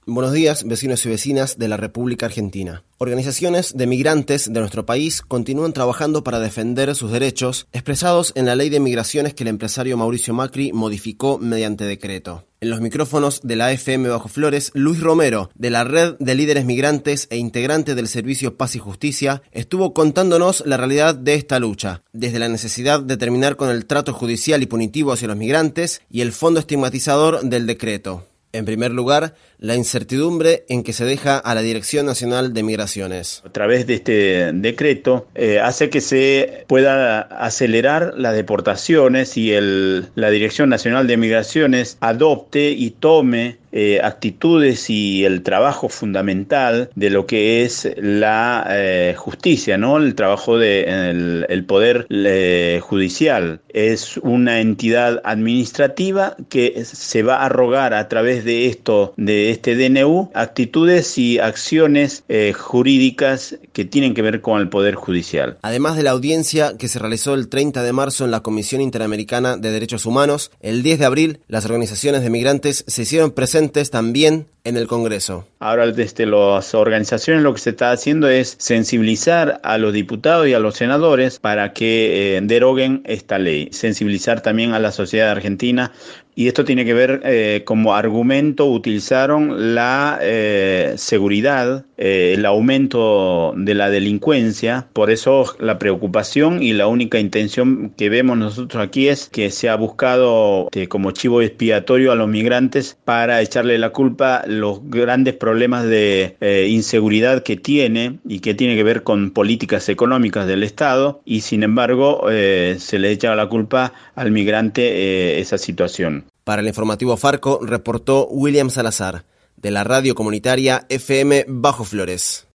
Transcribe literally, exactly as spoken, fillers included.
Buenos días, vecinos y vecinas de la República Argentina. Organizaciones de migrantes de nuestro país continúan trabajando para defender sus derechos expresados en la Ley de Migraciones que el empresario Mauricio Macri modificó mediante decreto. En los micrófonos de la F M Bajo Flores, Luis Romero, de la Red de Líderes Migrantes e integrante del Servicio Paz y Justicia, estuvo contándonos la realidad de esta lucha, desde la necesidad de terminar con el trato judicial y punitivo hacia los migrantes y el fondo estigmatizador del decreto. En primer lugar, la incertidumbre en que se deja a la Dirección Nacional de Migraciones. A través de este decreto eh, hace que se pueda acelerar las deportaciones y el, la Dirección Nacional de Migraciones adopte y tome eh, actitudes y el trabajo fundamental de lo que es la eh, justicia, ¿no? El trabajo del de, el poder eh, judicial. Es una entidad administrativa que se va a arrogar a través de esto, de este D N U, actitudes y acciones eh, jurídicas que tienen que ver con el Poder Judicial. Además de la audiencia que se realizó el treinta de marzo en la Comisión Interamericana de Derechos Humanos, el diez de abril las organizaciones de migrantes se hicieron presentes también en el Congreso. Ahora desde las organizaciones lo que se está haciendo es sensibilizar a los diputados y a los senadores para que eh, deroguen esta ley, sensibilizar también a la sociedad argentina. Y esto tiene que ver, eh, como argumento utilizaron la eh, seguridad, eh, el aumento de la delincuencia. Por eso la preocupación y la única intención que vemos nosotros aquí es que se ha buscado eh, como chivo expiatorio a los migrantes para echarle la culpa los grandes problemas de eh, inseguridad que tiene y que tiene que ver con políticas económicas del Estado, y sin embargo eh, se le echa la culpa al migrante eh, esa situación. Para el informativo Farco reportó William Salazar, de la radio comunitaria F M Bajo Flores.